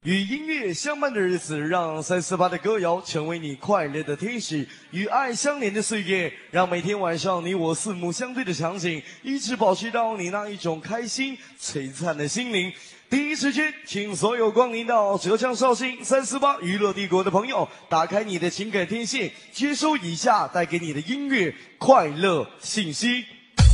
与音乐相伴的日子，让348的歌谣成为你快乐的天使；与爱相连的岁月，让每天晚上你我四目相对的场景，一直保持到你那一种开心璀璨的心灵。第一时间，请所有光临到浙江绍兴348娱乐帝国的朋友，打开你的情感天线，接收以下带给你的音乐快乐信息。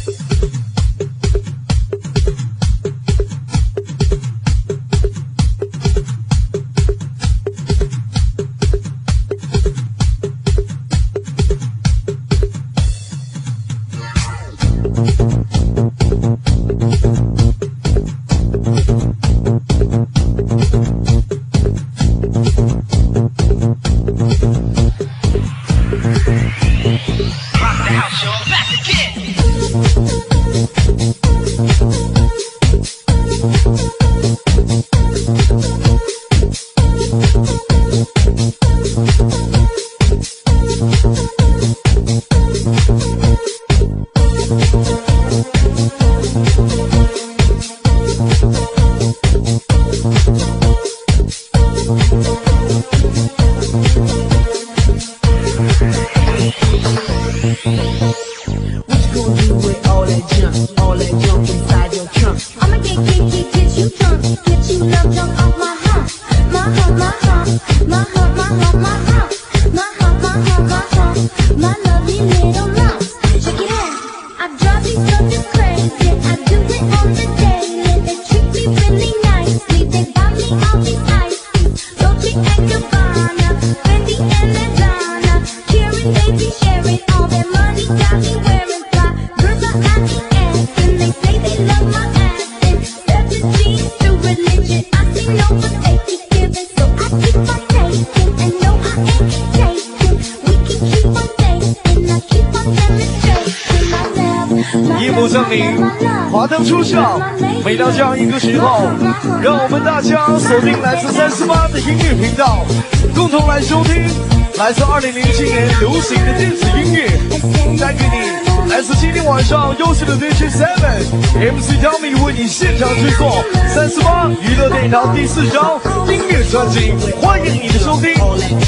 每到这样一个时候，让我们大家锁定来自348的音乐频道，共同来收听来自2007年流行的电子音乐，带给你来自今天晚上优秀的 DJ Seven MC Tommy 为你现场制作348娱乐电台第4张音乐专辑，欢迎你的收听。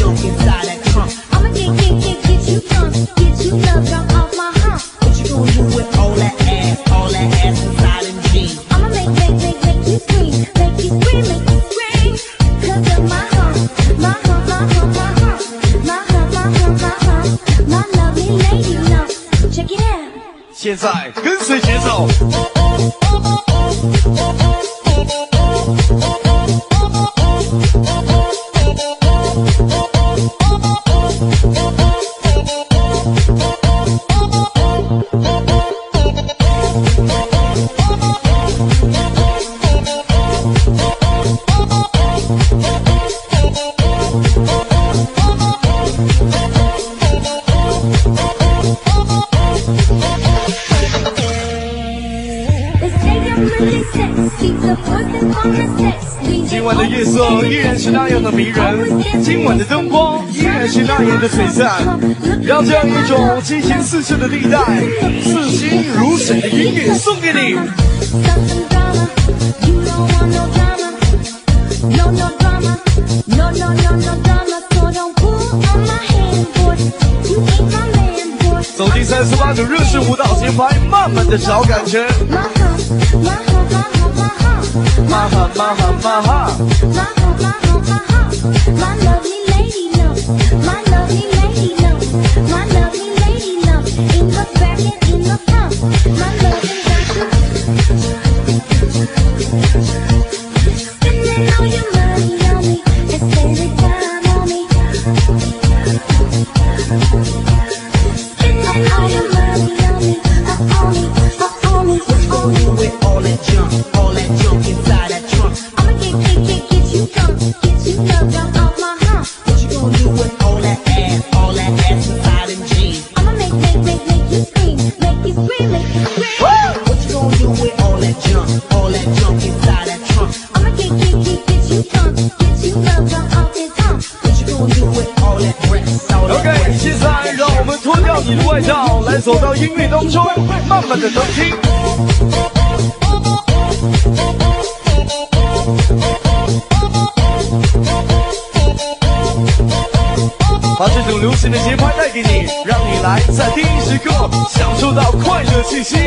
现在跟随节奏。今晚的夜色依然是那样的迷人，今晚的灯光依然是那样的璀璨，让这样一种激情四射的地带，似心如水的音乐送给你。走进348的热式舞蹈节拍，慢慢的找感觉。马哈马哈马哈 My lovely lady love, my lovely lady love, my lovely lady love, in the back and in the front, my loving got you. Spending all your money on me and spending time on me. Spending all your money on me, on me, on me. What you gonna do with all that junk inside that trunk? I'ma get you drunk, get you love drunk off my hump. What you gonna do with all that ass inside them jeans? I'ma make you scream, make you scream, make you scream. What you gonna do with all that junk inside that trunk? I'ma get you drunk, get you love drunk off this hump. What you gonna do with all that breasts, all that breasts? OK， 现在让我们脱掉你的外套，来走到音乐当中，慢慢的聆听。 把这种流行的节拍带给你，让你来在第一时刻享受到快乐气息。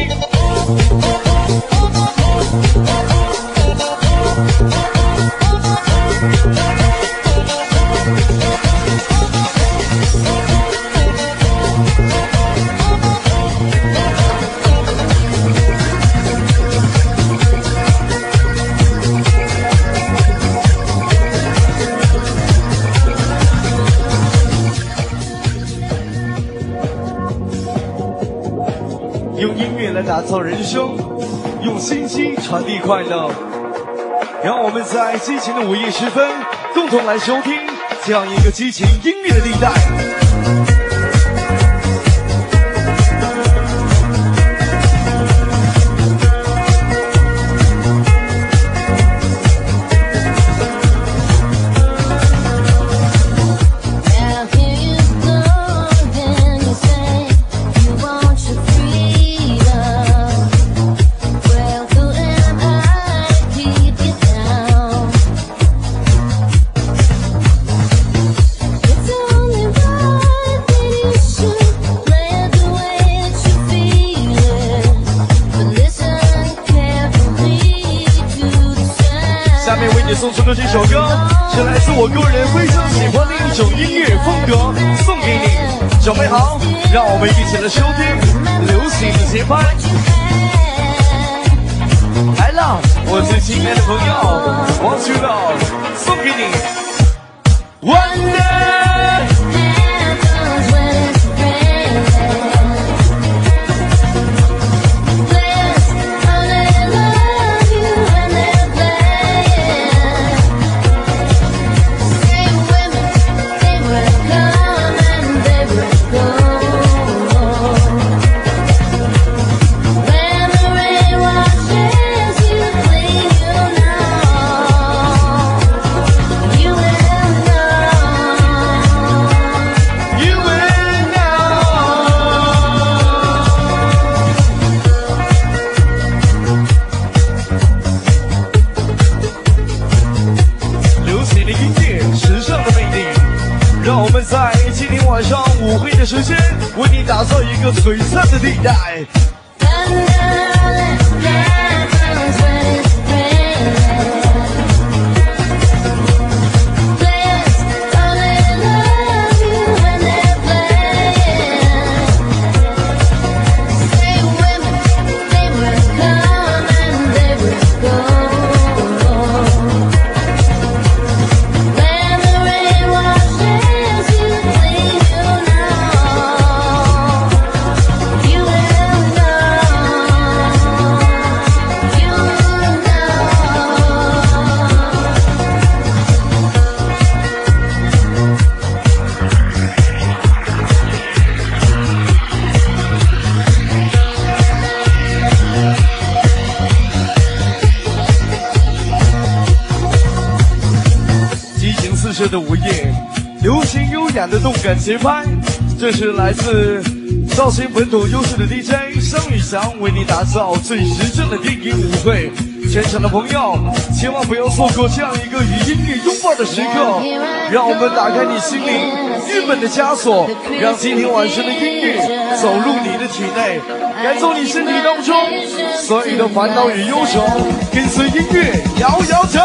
用音乐来打造人生，用心机传递快乐。让我们在激情的午夜时分，共同来收听这样一个激情音乐的地带。送出的这首歌是来自我个人非常喜欢的一种音乐风格，送给你。准备好，让我们一起来收听流行的节拍。来了，我最亲爱的朋友，Want You Know，送给你。Wonder。时间为你打造一个璀璨的地带。的午夜，流行优雅的动感节拍，这是来自绍兴本土优秀的 DJ 商宇翔为你打造最时尚的电影舞会。全场的朋友，千万不要错过这样一个与音乐拥抱的时刻。让我们打开你心灵郁闷的枷锁，让今天晚上的音乐走入你的体内，赶走你身体当中所有的烦恼与忧愁，跟随音乐摇摇头。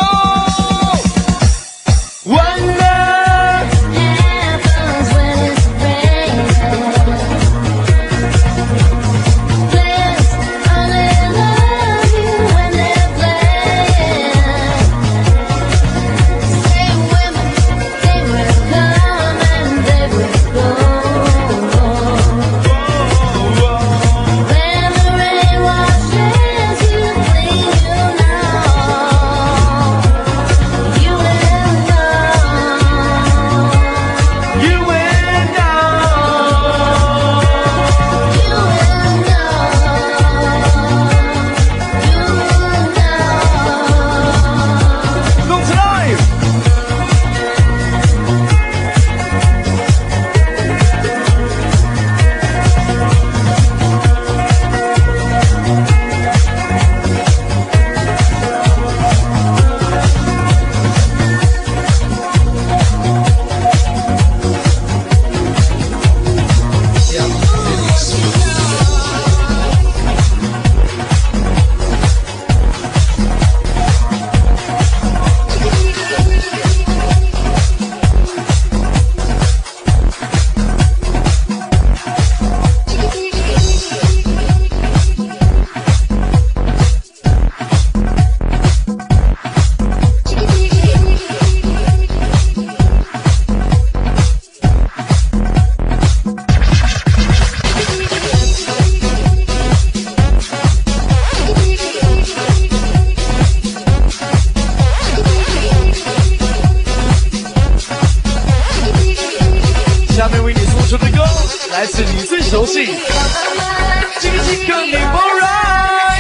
来自你最熟悉这个你不right，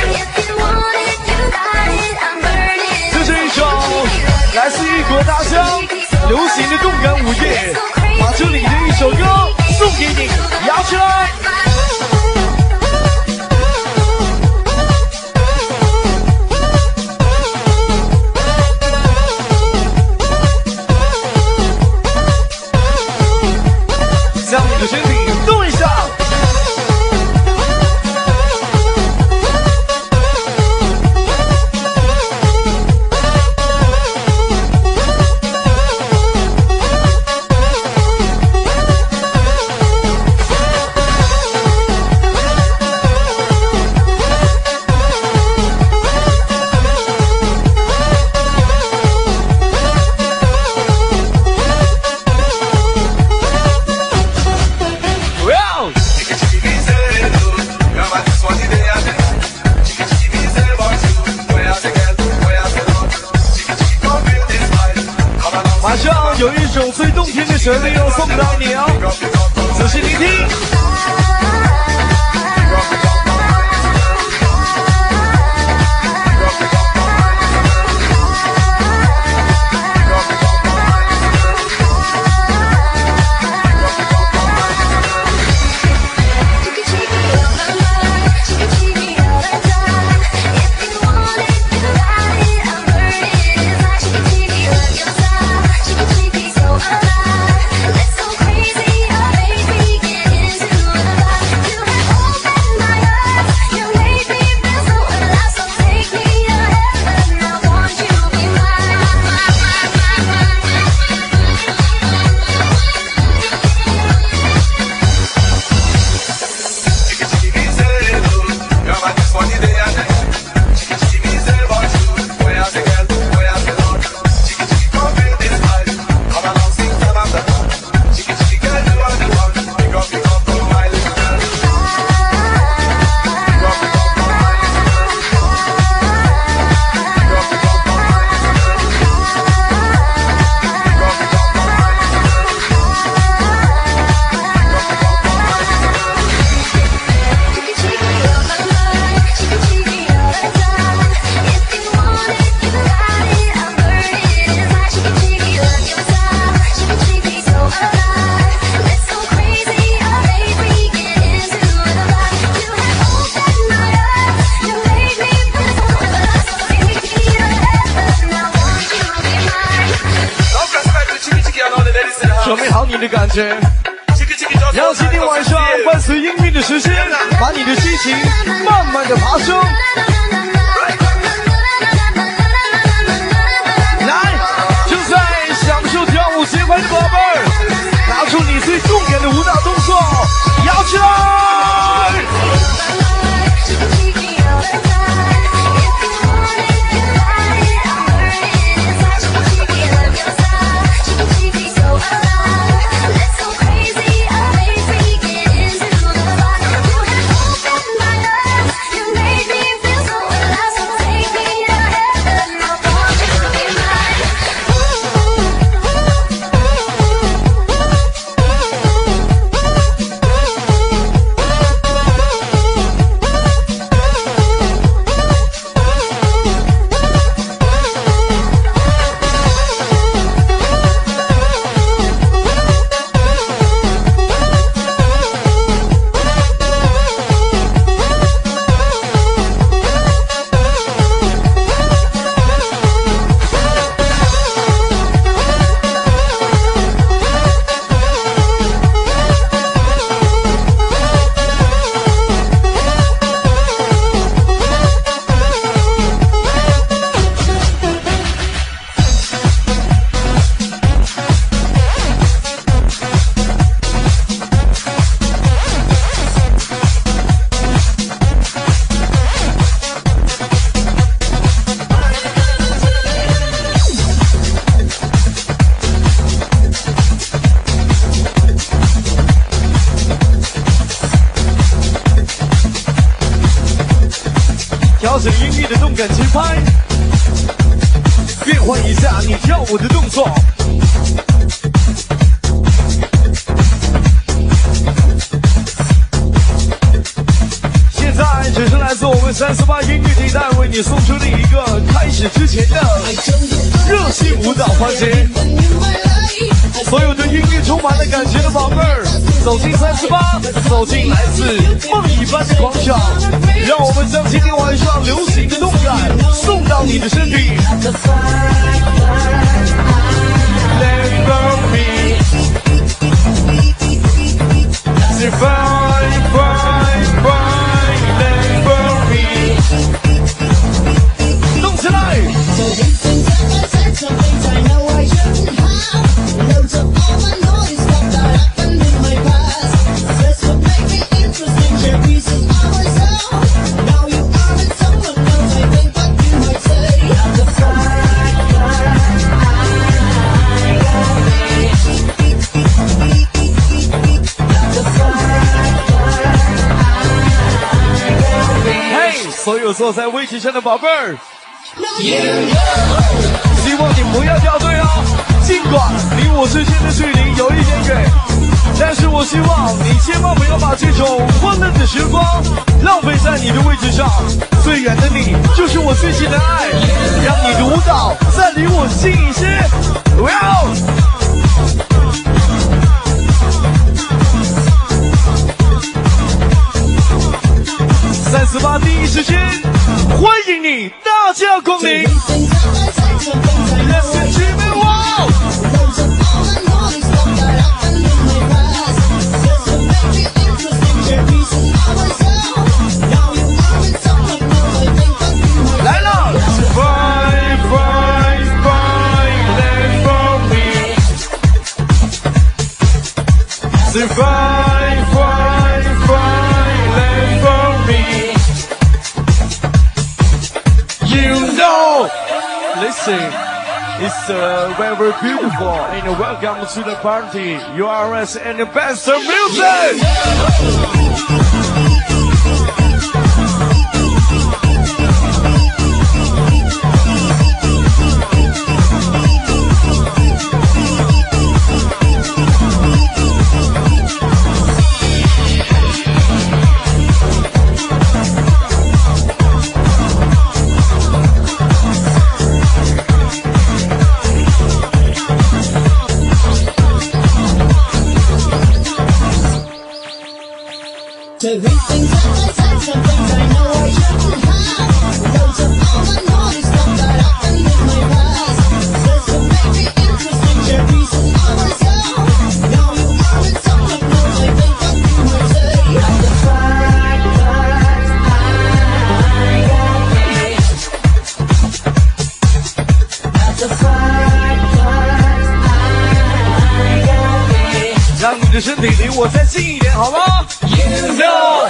这是一首来自异国他乡流行的动感午夜，把这里的一首歌送给你，摇起来。将你的身体动一下。有一首最动听的旋律要送到你哦，仔细聆听。准备好你的感觉，让今天晚上伴随音乐的时间，把你的心情慢慢的爬升。来，正在享受跳舞节拍的宝贝儿，拿出你最动感的舞蹈动作，摇起来！调整音乐的动感节拍，变换一下你跳舞的动作。 38音乐地带为你送出的一个开始之前的热性舞蹈环节。所有对音乐充满了感觉的宝贝儿，走进38，走进来自梦一般的广场，让我们将今天晚上流行的动感送到你的身体。Let go me, fine, fine, fine, let go me， 动起来！所有坐在位置上的宝贝儿，希望你不要掉队哦。尽管离我之间的距离有一点远，但是我希望你千万不要把这种欢乐的时光浪费在你的位置上。最远的你就是我最近的爱，让你的舞蹈再离我近一些。哇！38第一时间，欢迎你，大驾光临。Let's keep it wild。来了 ，Fine, fine, fine, let go me。Say fine, fine, fine, let go me。You know, listen, it's very beautiful and welcome to the party. URS and the best music. 让你的身体离我再近一点，好吗 ？You know.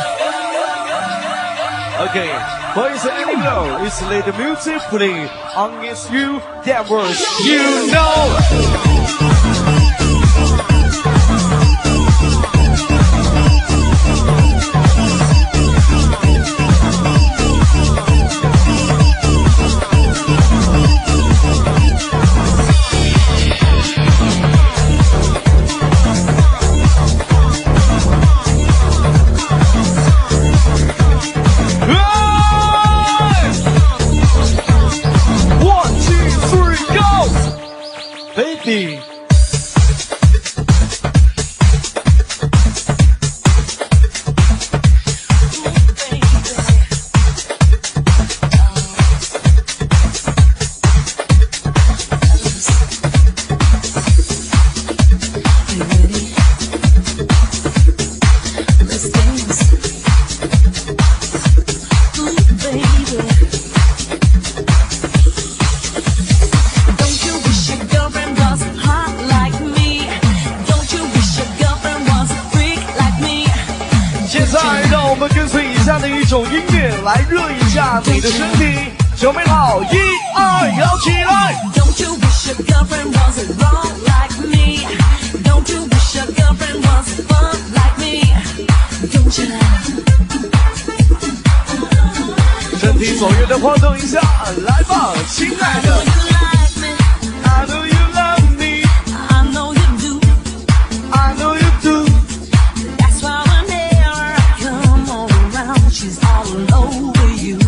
Okay, boys and girls, it's let the music play on against you. That was you know. 来热一下你的身体，准备好，1、2，摇起来！ Don't you wish your girlfriend was wrong like me? Don't you wish your girlfriend was fun like me? Don't you? 身体左右的晃动一下，来吧，亲爱的。I know you love me. I know you do. I know you do. That's why whenever I come all around, she's all over you.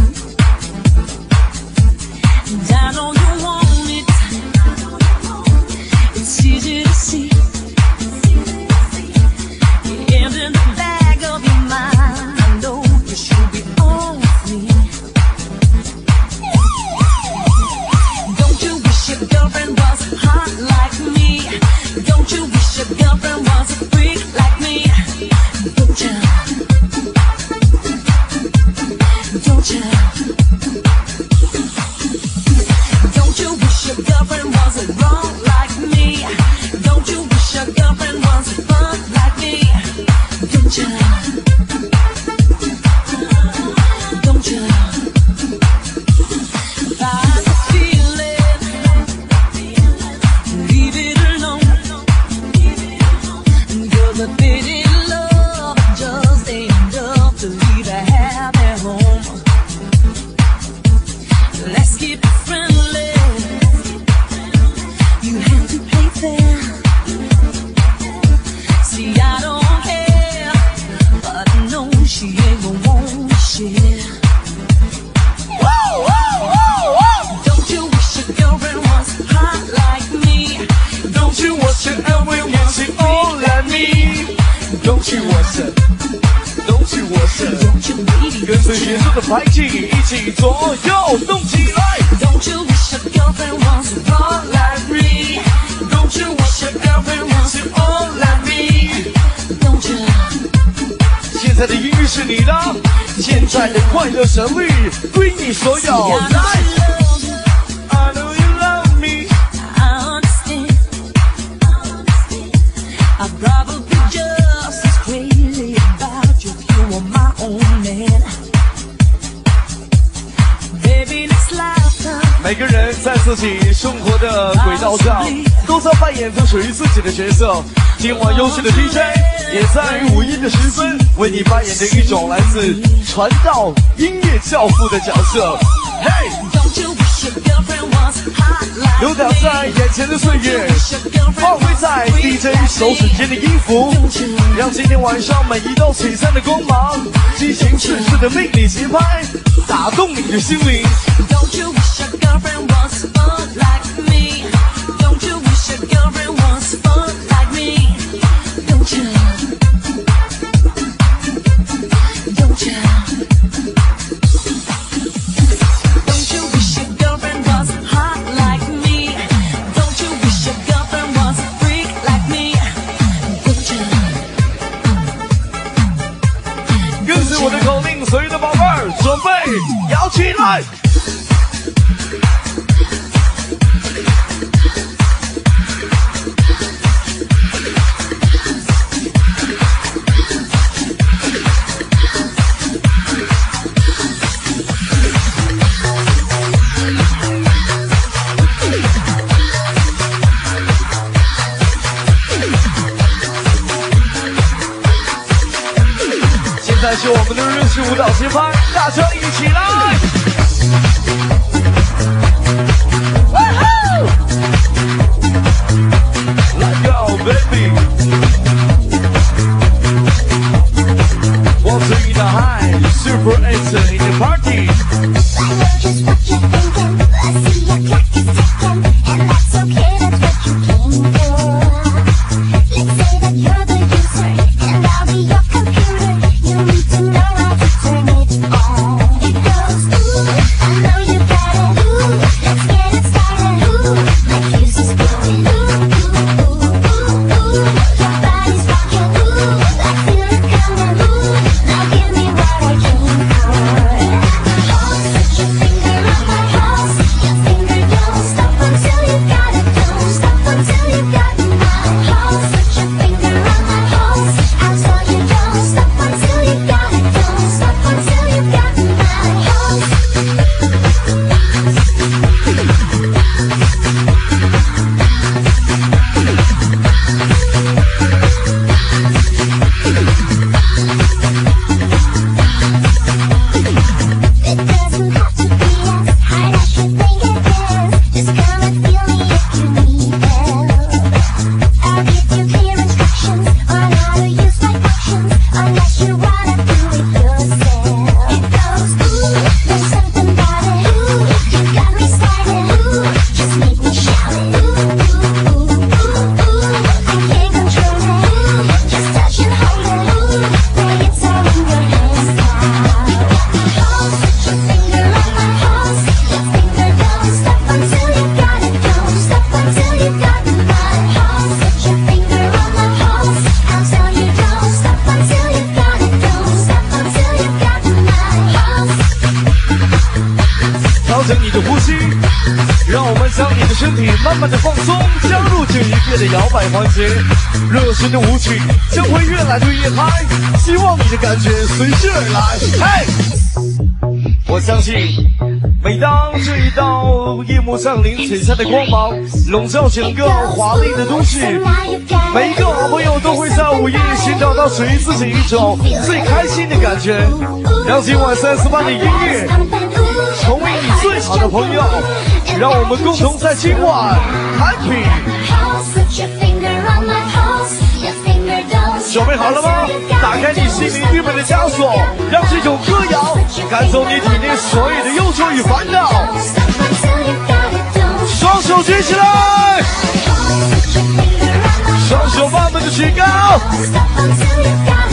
去我身，都去我身，跟随节奏的排气，一起左右动起来。 Don't you wish your girlfriend wants to fall like me? Don't you wish your girlfriend wants to all like me? Don't you? 现在的音乐是你的，现在的快乐旋律归你所有。来 ，I know you love me. I understand. I'm probably just as crazy about you if you were my own man. Baby, this lifetime. 每个人在自己生活的轨道上，都在扮演着属于自己的角色。今晚优秀的 DJ 也在于午夜的时分，为你扮演着一种来自传道音乐教父的角色。嘿，流淌在眼前的岁月，发挥在 DJ 手指间的音符，让今天晚上每一道璀璨的光芒，激情四射的魅力节拍，打动你的心灵。 Don't you wish your girlfriend wants fun like me? Don't you wish your girlfriend wants fun like me? Don't you? Don't you? Don't you wish your girlfriend was hot like me? Don't you wish your girlfriend was a freak like me? Don't you? 跟随我的口令，所有的宝贝儿，准备摇起来！现在是我们的日式舞蹈节拍，大家一起来！ Let's go, baby! Waltzing in the high, super enter in the party. I know just what you're thinking. I see your clock is ticking, and that's okay. That's what you came for. Let's say that you're the user, and I'll be your computer. You need to know how to turn it on. It goes ooh, I know you got it. Ooh, let's get it started. Ooh, my fuse is blowing. Ooh, ooh, ooh, ooh, ooh. Your body's rocking. Ooh, I feel it coming. Ooh, now give me what I came for. Put your finger on my pulse. Your finger don't stop until you got it. Don't stop until you got my pulse. Put your finger on my pulse. I'll tell you don't stop until you got it. Don't stop until you got my pulse. It doesn't have to be as hard as you think it is. Just come and feel me if you need help. I'll give you clear instructions on how to use my functions, unless you wanna do it yourself. It goes ooh, there's something about it. Ooh, you got me started. Ooh, just make me shout it. Ooh, ooh, ooh, ooh, ooh. I can't control it. Ooh, just touch and hold it. Ooh, boy, it's all in your hands now. Put your finger on my pulse. Your finger don't stop until you got it. Don't stop until you got my pulse. Put your finger on my pulse. I'll tell you don't stop until you got it. Don't stop until you got my pulse. 调整你的呼吸，让我们将你的身体慢慢的放松，加入这一遍的摇摆环节。热身的舞曲将会越来越嗨，希望你的感觉随之而来。嘿，我相信，每当这一道夜幕降临，璀璨的光芒笼罩整个华丽的都市，每一个好朋友都会在午夜寻找到属于自己一种最开心的感觉。让今晚348的音乐成为你最好的朋友，让我们共同在今晚 happy。准备好了吗？打开你心灵郁闷的枷锁，让这种歌谣赶走你体内所有的忧愁与烦恼。双手举起来，双手慢慢的举高。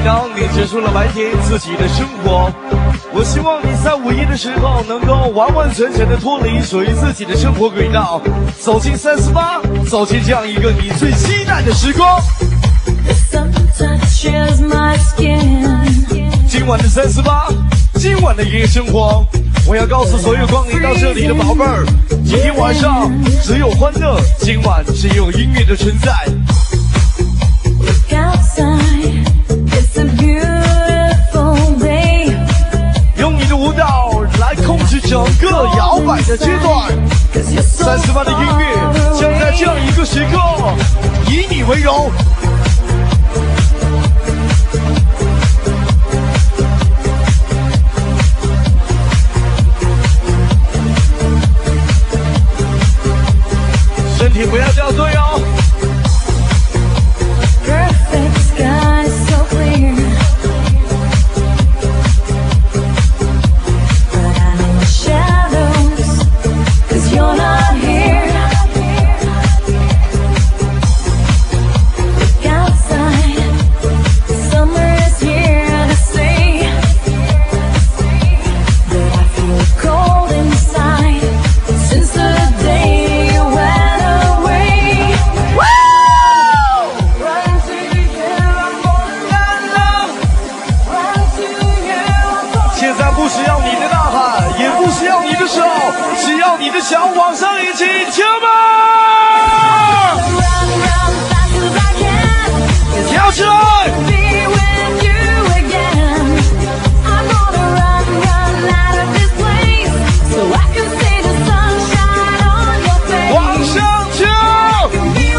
当你结束了白天自己的生活，我希望你在午夜的时候能够完完全全的脱离属于自己的生活轨道，走进38，走进这样一个你最期待的时光。今晚的38，今晚的夜生活，我要告诉所有光临到这里的宝贝儿，今天晚上只有欢乐，今晚只有音乐的存在。用你的舞蹈来控制整个摇摆的阶段，38的音乐将在这样一个时刻以你为荣。身体不要掉队哦。想往上一起跳吧，跳起来！往上跳！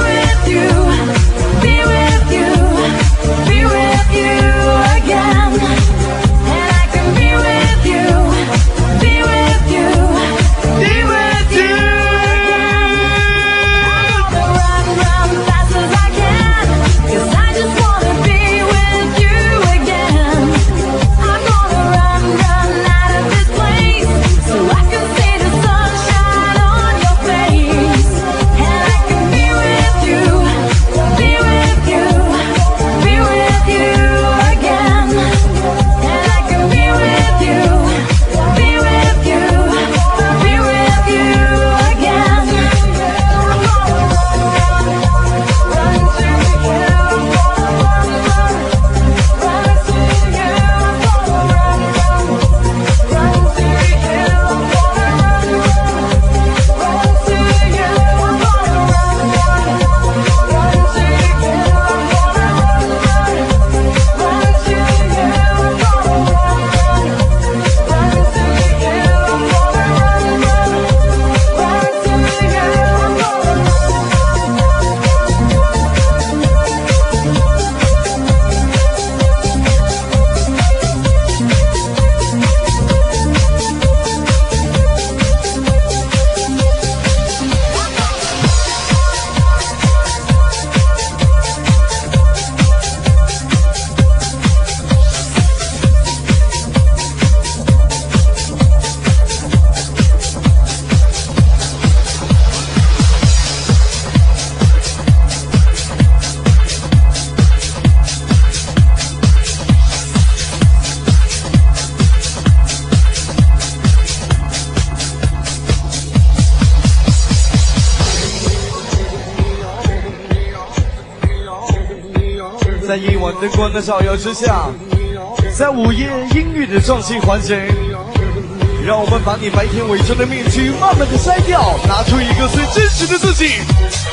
在夜晚灯光的照耀之下，在午夜音乐的壮心环节，让我们把你白天伪装的面具慢慢的摘掉，拿出一个最真实的自己。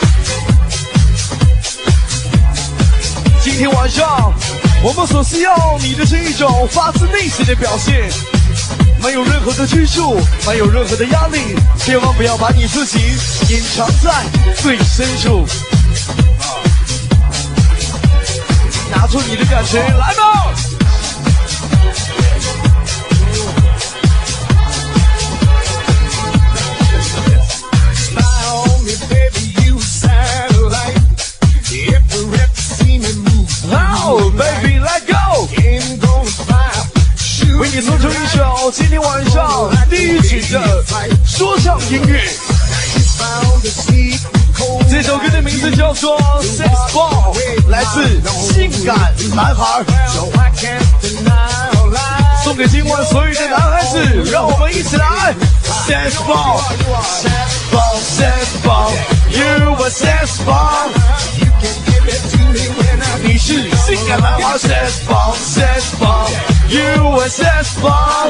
今天晚上我们所需要你的是一种发自内心的表现，没有任何的拘束，没有任何的压力，千万不要把你自己隐藏在最深处。拿出你的感情，来吧！好 ，baby let go！ 为你送出一首今天晚上第一曲的说唱音乐。这首歌的名字叫做《Sex Ball》，来自性感男孩。 送给今晚所有的男孩子，让我们一起来 sex bomb sex bomb sex bomb you a sex bomb 你是性感男孩 sex bomb sex bomb you a sex bomb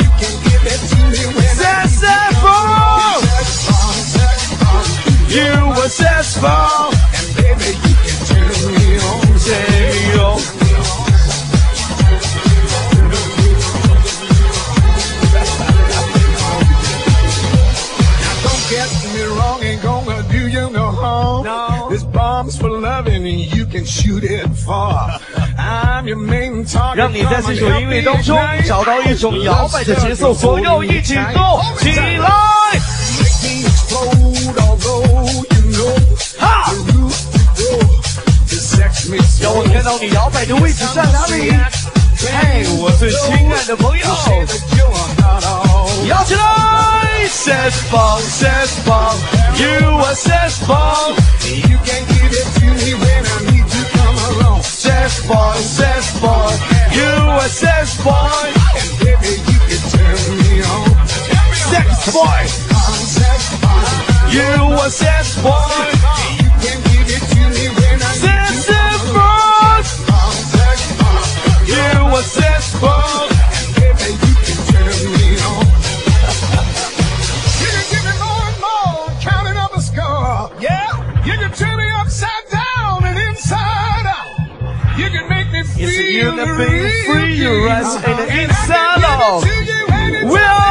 sex bomb you a sex bomb and baby you can turn me on turn me on for loving and you can shoot it far. I'm your main target. 让你在这首音乐当中找到一种摇摆的节奏，左右一起动起来。哈！让我看到你摇摆的位置在哪里？嘿，我最亲爱的朋友，摇起来 ！Sex bomb, sex bomb, you a sex bomb. You can give it to me when I need to come along. Sex boy, sex boy, you a sex boy. And baby, you can turn me on. Sex boy, Sex bomb. you a sex boy. You can give it to me when I need to come along. Sex bomb. You a sex boy. And baby, you can turn me on. You can give me more and more, counting up a score. Yeah. You can turn me upside down and inside out. You can make me feel It's you that the feel free, your eyes and the inside out. Will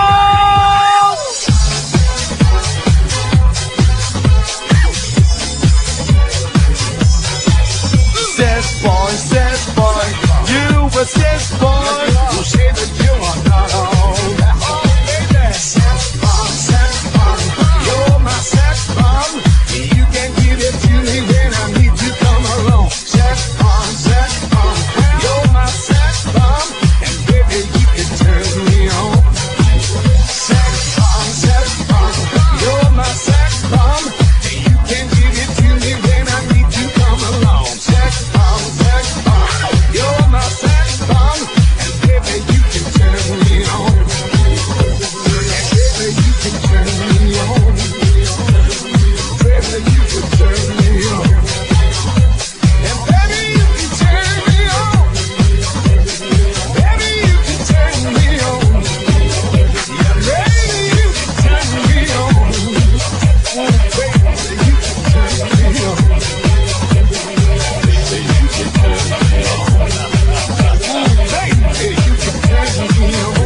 sex boy, sex boy, you a sex boy. you say that you are not all that? Oh, baby. Sex bomb, you're my sex bomb. You can give it to me when I need to come along. Sex bomb, you're my sex bomb. And baby, you can turn me on. Sex bomb, you're my sex bomb. You can give it to me when I need to come along. Sex bomb, you're my sex bomb. And baby, you can turn me on. And baby, you can turn me on. Baby, you can turn me on. And baby, you can turn me on. Baby, you can turn me on. Yeah, baby, you can turn me on. Oh, baby, you can turn me on. Baby, you can turn me on. Oh, baby, you can turn me on.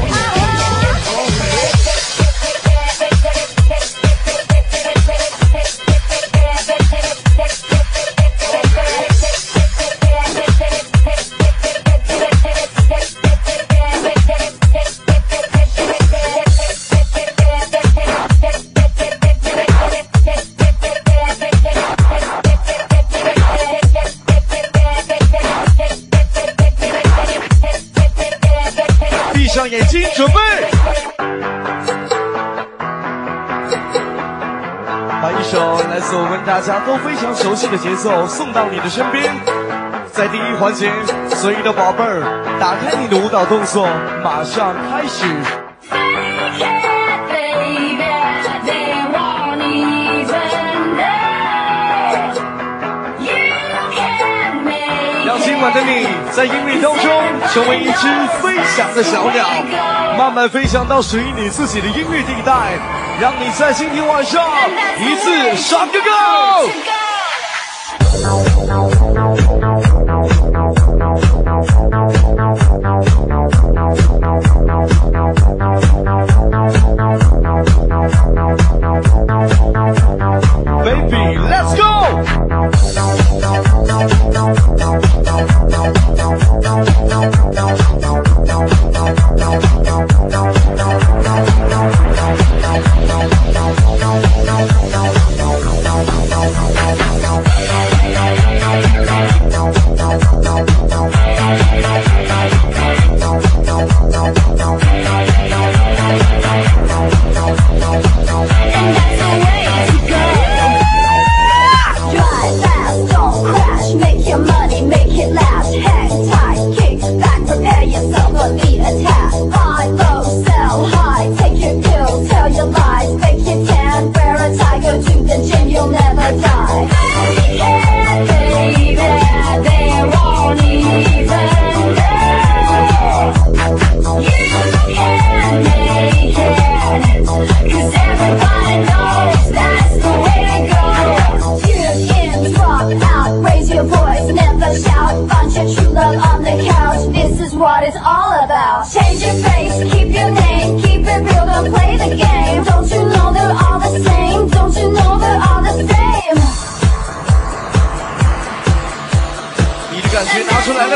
闭上眼睛，准备。把一首来自我们大家都非常熟悉的节奏送到你的身边。在第一环节，所有的宝贝儿，打开你的舞蹈动作，马上开始。让今晚的你在音乐当中成为一只飞翔的小鸟，慢慢飞翔到属于你自己的音乐地带，让你在今天晚上一次上个够。Baby, let's go!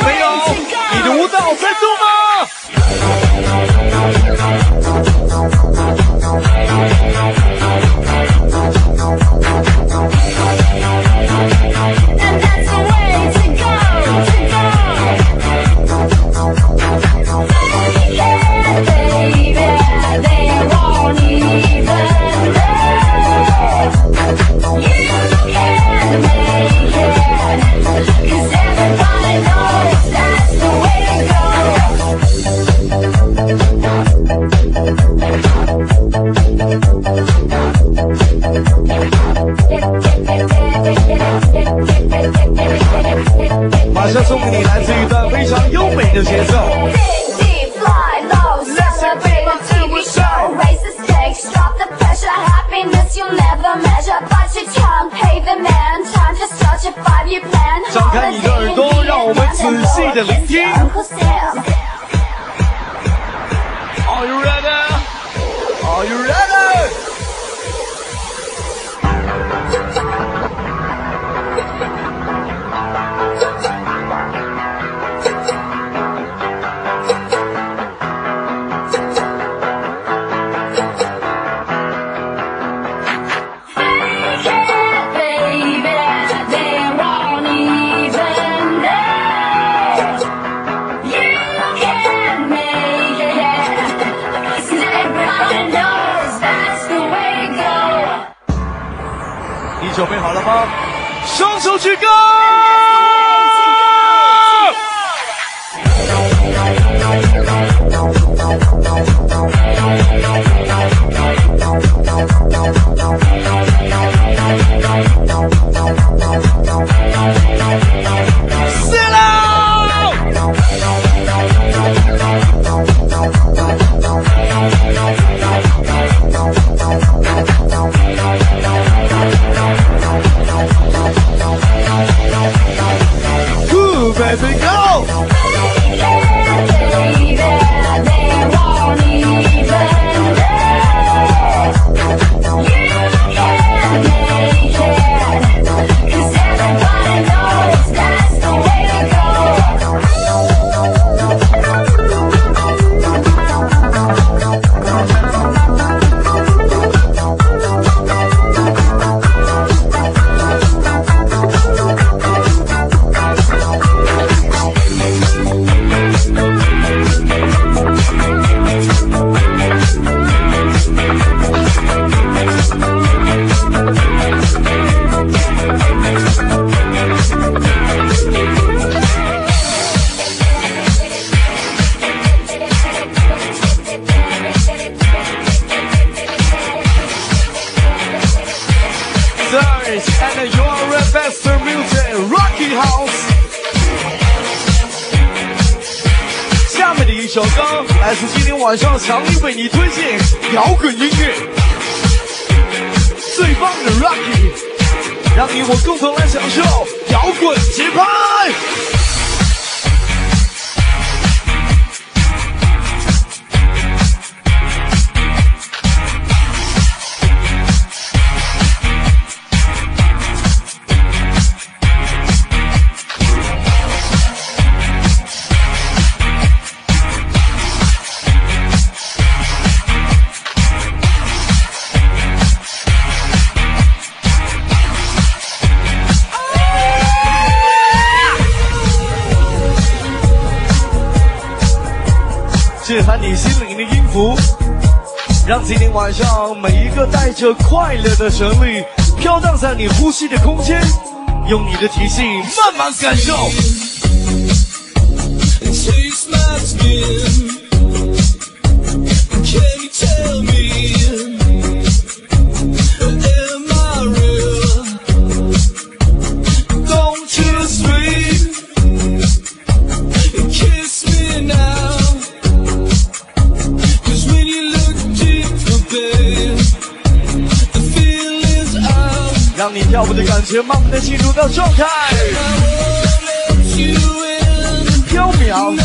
没有？你的舞蹈在动吗？马上送给你来自一段非常优美的节奏。张开你的耳朵，让我们仔细的聆听。Are you ready? Are you ready? 准备好了吗？双手举高！Baby, go! And your best music, Rocky House。下面的一首歌来自今天晚上强力为你推荐摇滚音乐，最棒的 Rocky， 让你我共同来享受摇滚节拍。震撼你心灵的音符，让今天晚上每一个带着快乐的旋律飘荡在你呼吸的空间，用你的体系慢慢感受。让你跳舞的感觉慢慢的进入到状态，飘渺。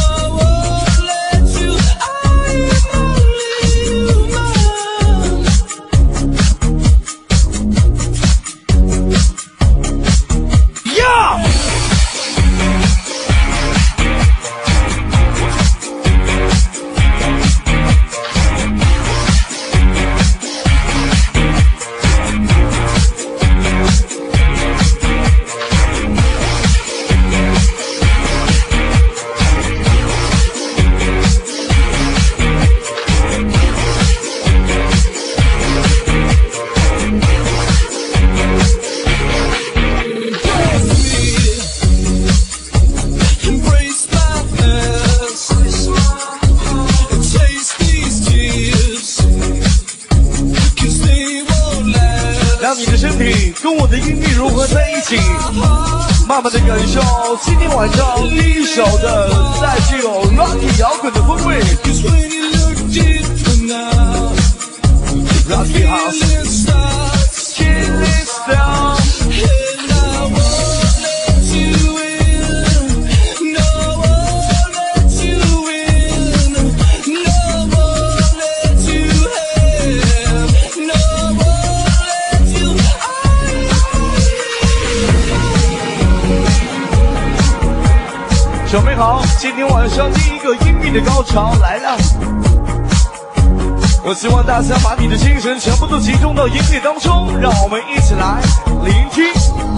的音乐融合在一起，慢慢的感受今天晚上第一首的带具有 Rocky 摇滚的风味。Rocky House, kill it down.准备好，今天晚上第一个音乐的高潮来了。我希望大家把你的精神全部都集中到音乐当中，让我们一起来聆听。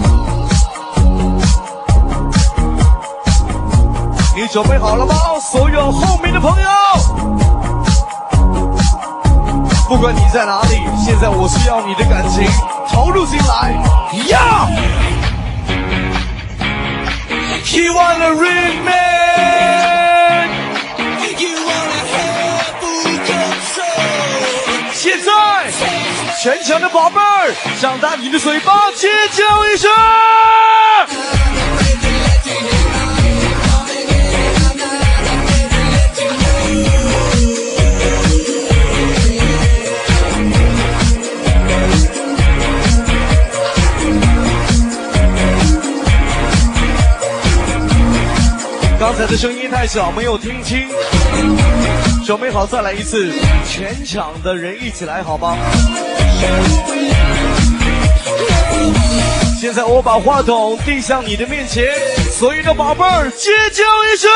你准备好了吗？所有后面的朋友，不管你在哪里，现在我需要你的感情投入进来。呀！ You wanna read me? You wanna have full control? 现在，全场的宝贝儿，张大你的嘴巴，尖叫一声！刚才的声音太小，没有听清。准备好，再来一次，全场的人一起来，好吗？现在我把话筒递向你的面前，所有的宝贝儿，尖叫一声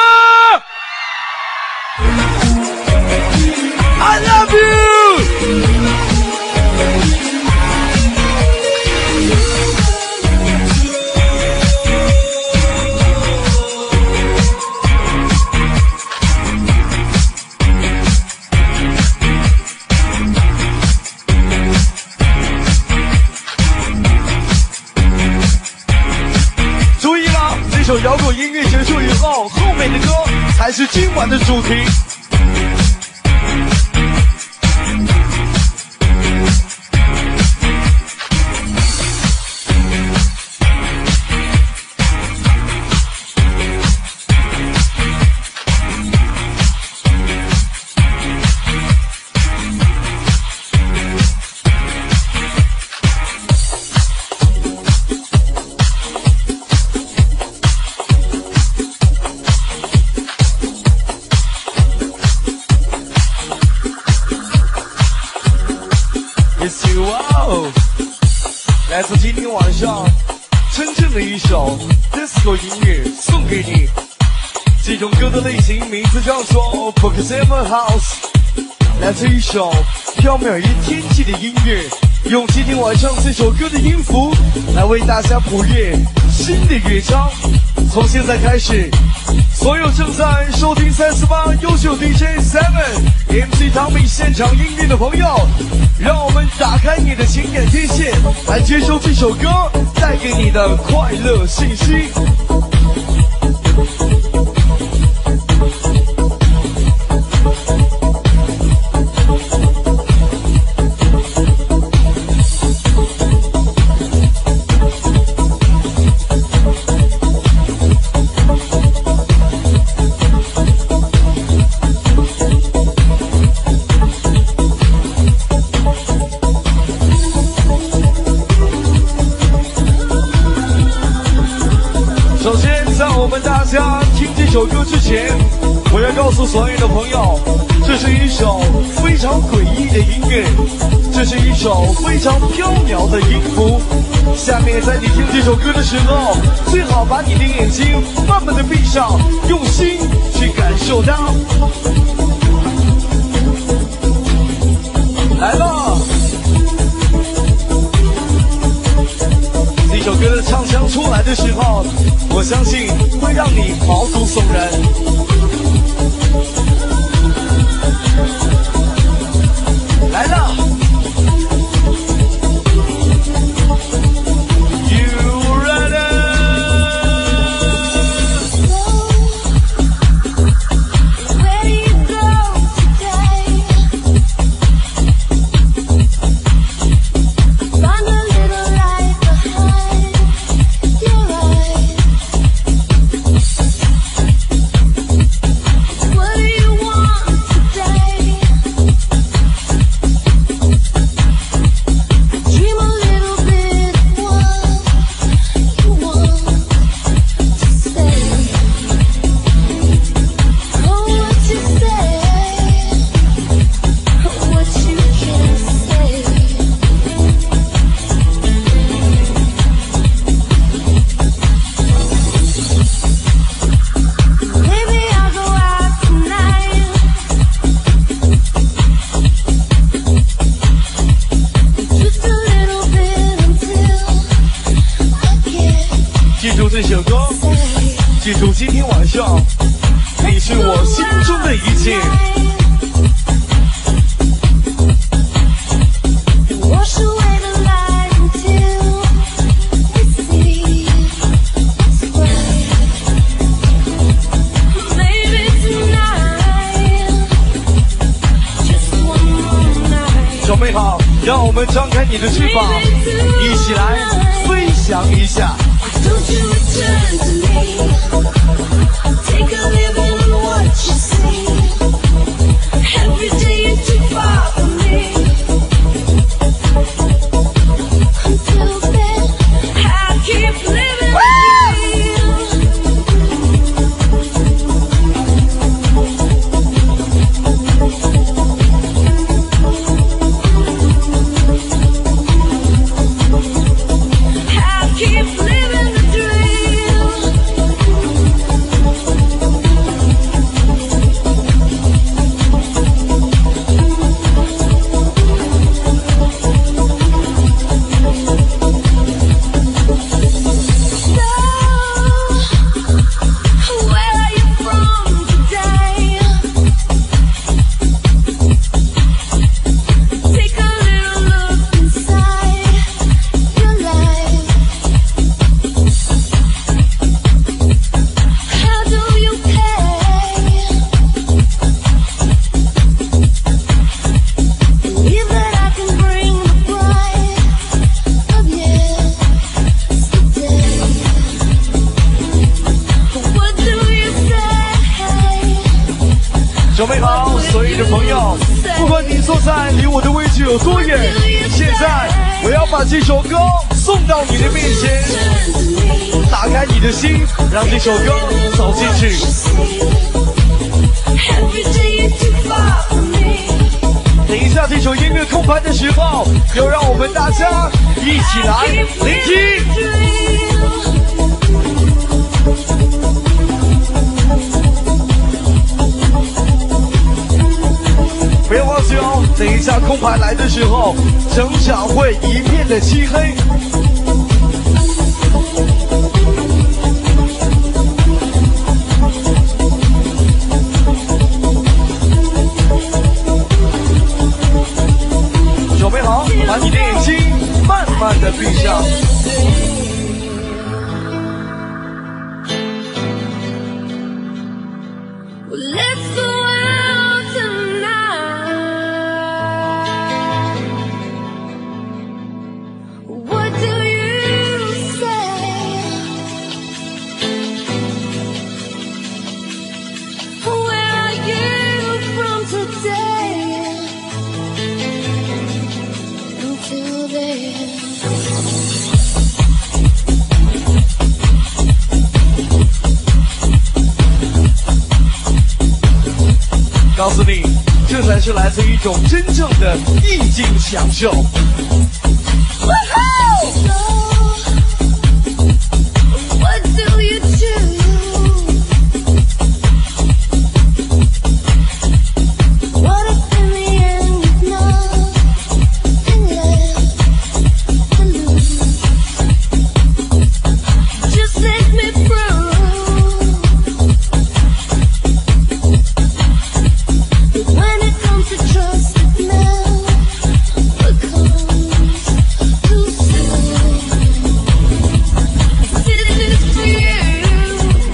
！I love you。 这首摇滚音乐结束以后，后面的歌才是今晚的主题。来自今天晚上真正的一首 disco 音乐送给你。这种歌的类型名字叫做 Pokémon House， 来自一首飘渺于天际的音乐，用今天晚上这首歌的音符来为大家谱乐新的乐章。从现在开始，所有正在收听348优秀 DJ 7MC 汤米现场音乐的朋友，让我们打开你的情感天线，来接收这首歌带给你的快乐信息。大家听这首歌之前，我要告诉所有的朋友，这是一首非常诡异的音乐，这是一首非常飘渺的音符。下面在你听这首歌的时候，最好把你的眼睛慢慢的闭上，用心去感受它。来吧，这首歌的唱腔出来的时候，我相信会让你毛骨悚然。来了 ，You ready? Ready 我心中的一切。 Wash away the light until we see what's bright. Maybe tonight, just one more night. 准备好，让我们张开你的翅膀，一起来飞翔一下。 Don't you return to me? Take a living on what you see. Every day you're too far from me. Until then, I keep living with you. I keep living the dream. So, where are you from today? Take a little look inside your life. How do you pay? Believe that I can bring the pride of yesterday. What do you say? 准备好，所有的朋友，不管你坐在离我的位置有多远，现在我要把这首歌送到你的面前，打开你的心，让这首歌走进去。 Every day you're too far from me. 等一下这首音乐空盘的时候，就让我们大家一起来聆听。不要忘记哦，等一下空盘来的时候，整场会一片的漆黑。准备好，把你的眼睛慢慢的闭上。 Well, let's go out tonight. What do you say? Where are you from today? Until then. 告诉你，这才是来自一种真正的意境享受。 What do you choose? What if in the end you've nothing left to lose? Just let me prove that when it comes to trust, it never comes too soon. This is for you.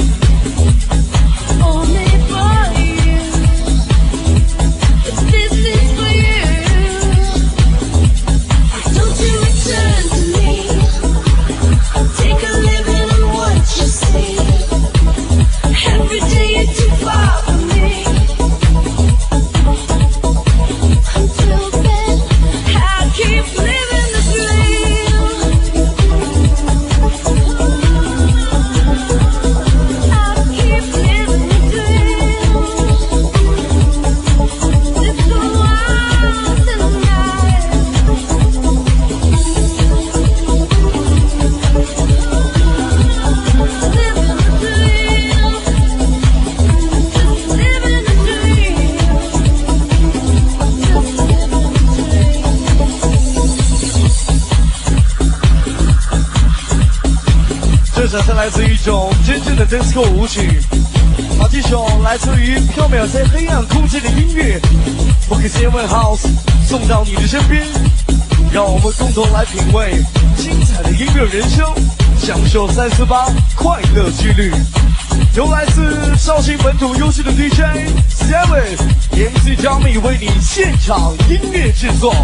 下它来自一种真正的 disco 舞曲。好，这首来自于缥缈在黑暗空间的音乐 ，Focus Heaven House 送到你的身边，让我们共同来品味精彩的音乐人生，享受348快乐之旅。由来自绍兴本土优秀的 DJ Seven MC Tommy 为你现场音乐制作。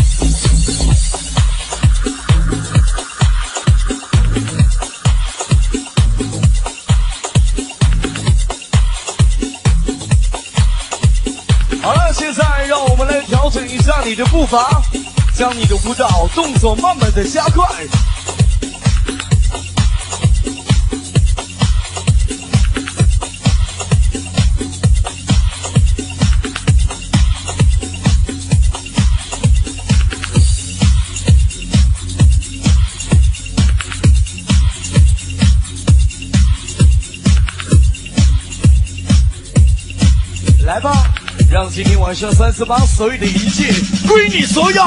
好了，现在让我们来调整一下你的步伐，将你的舞蹈动作慢慢的加快。来吧，让今天晚上348所有的一切归你所有。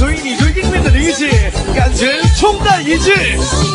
属于你对音乐的理解，感觉冲淡一致。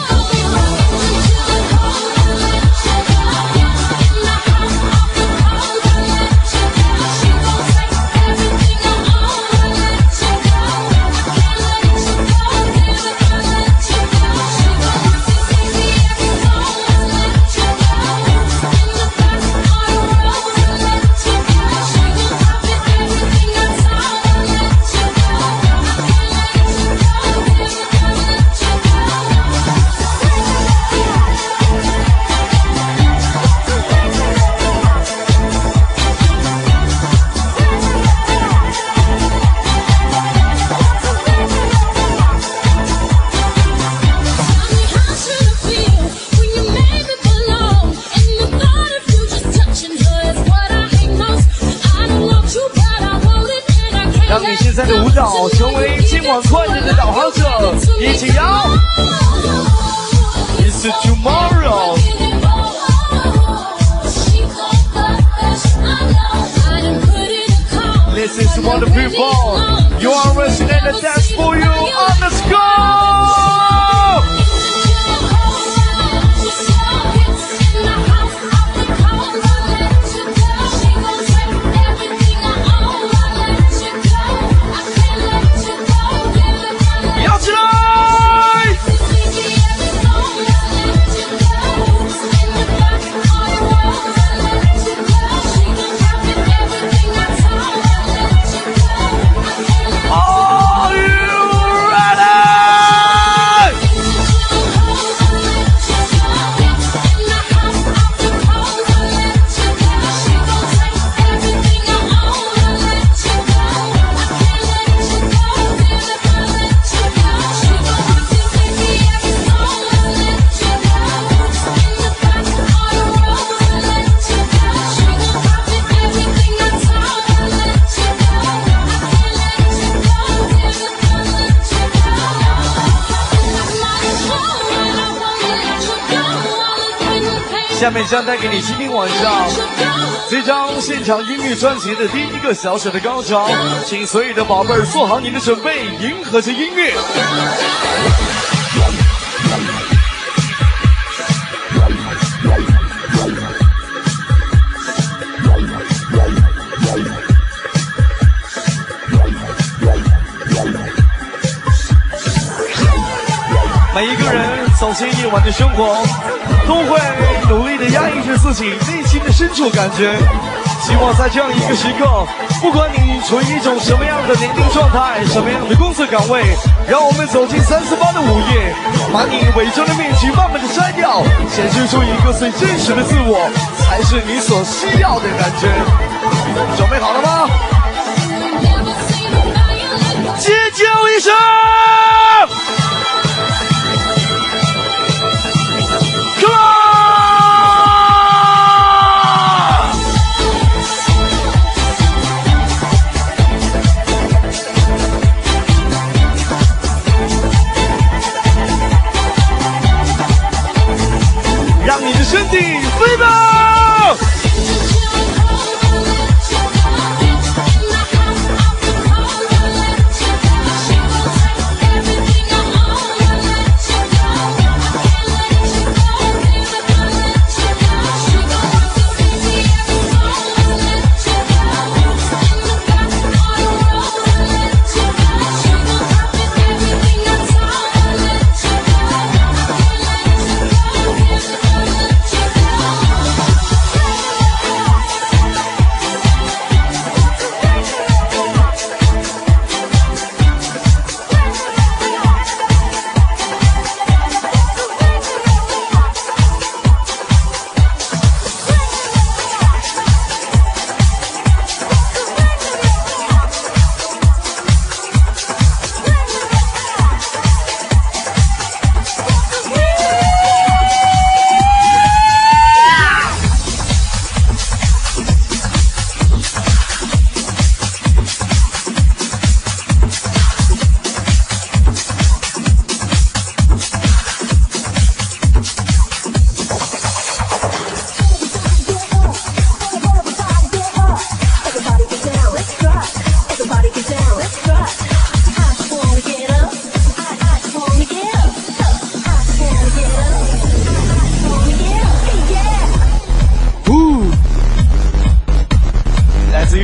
让你现在的舞蹈成为今晚快乐的导航者，一起摇 It's tomorrow。 This is what the people you are resting and the dance for you on the score。 摇起来！下面将带给你今天晚上这张现场音乐专辑的第一个小小的高潮，请所有的宝贝儿做好你的准备，迎合着音乐。每一个人走进夜晚的生活，都会努力地压抑着自己内心的深处感觉。希望在这样一个时刻，不管你处于一种什么样的年龄状态，什么样的工作岗位，让我们走进348的午夜，把你伪装的面具慢慢的摘掉，显示出一个最真实的自我，才是你所需要的感觉。准备好了吗？尖叫一声！让你的身体飞吧！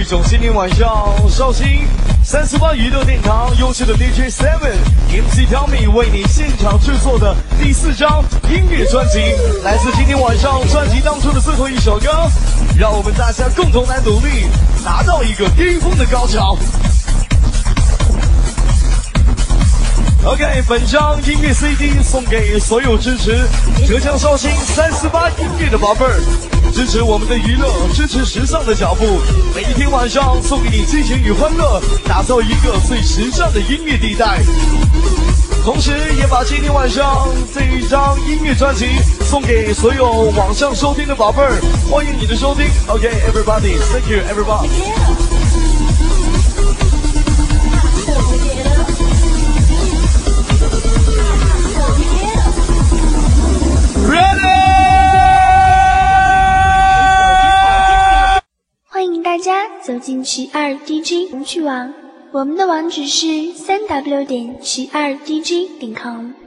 一种今天晚上绍兴348娱乐殿堂优秀的 DJ 7MC Tell Me 为你现场制作的第4张音乐专辑，来自今天晚上专辑当中的最后一首歌，让我们大家共同来努力，达到一个巅峰的高潮。OK， 本张音乐 CD 送给所有支持浙江绍兴348音乐的宝贝儿，支持我们的娱乐，支持时尚的脚步。每一天晚上送给你激情与欢乐，打造一个最时尚的音乐地带。同时也把今天晚上这一张音乐专辑送给所有网上收听的宝贝儿，欢迎你的收听。OK， everybody， thank you everybody。 欢迎大家走进72DJ 红趣网，我们的网址是3w.72dj.com。